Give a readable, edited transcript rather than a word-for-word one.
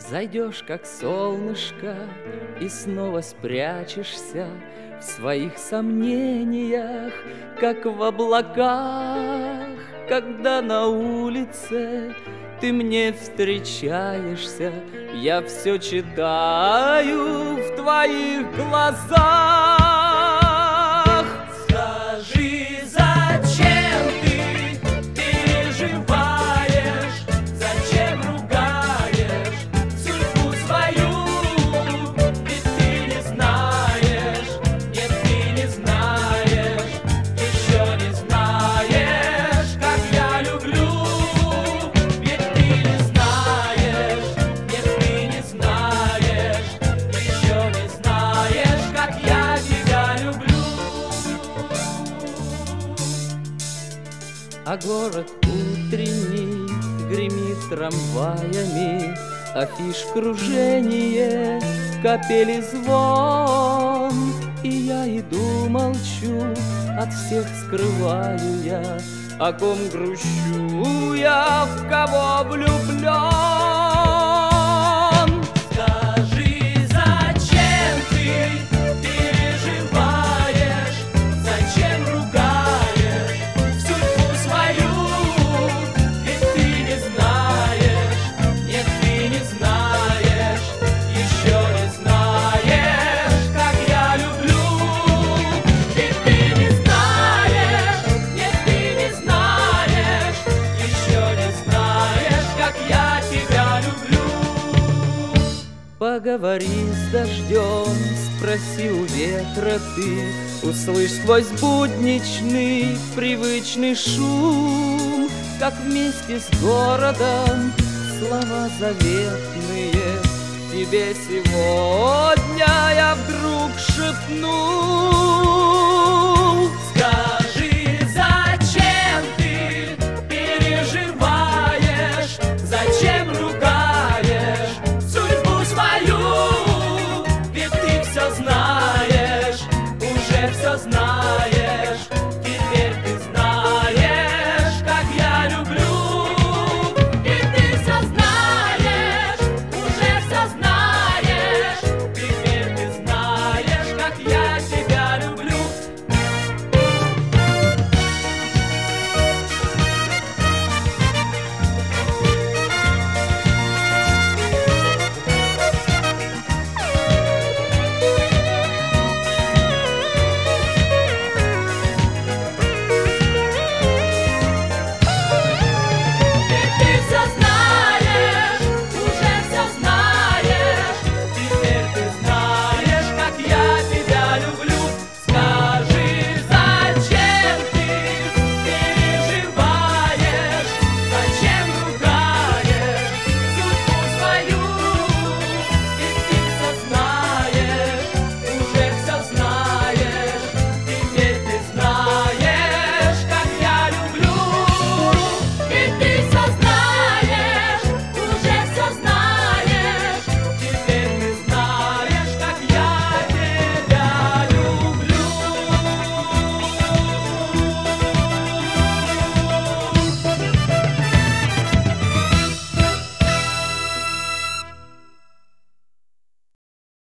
Зайдешь, как солнышко, и снова спрячешься в своих сомнениях, как в облаках, когда на улице ты мне встречаешься. Я все читаю в твоих глазах. Скажи, зачем ты переживаешь, зачем ругаешь судьбу свою? Ведь ты не знаешь, нет, ты не знаешь, еще не знаешь, как я люблю. Ведь ты не знаешь, нет, ты не знаешь, еще не знаешь, как я тебя люблю. А город утренний гремит трамваями, афиш кружение, капели звон. И я иду, молчу, от всех скрываю я, о ком грущу я, в кого влюблен. Скажи, зачем ты переживаешь, зачем ругаешь судьбу свою? Ведь ты не знаешь, нет, ты не знаешь, еще не знаешь, как я люблю. Ведь ты не знаешь, нет, ты не знаешь, еще не знаешь, как я тебя люблю. Поговори с дождем, спроси у ветра ты, услышь сквозь будничный привычный шум, как вместе с городом слова заветные тебе сегодня я вдруг шепну. Скажи, зачем ты переживаешь, зачем ругаешь судьбу свою? Ведь ты все знаешь, уже все знаешь.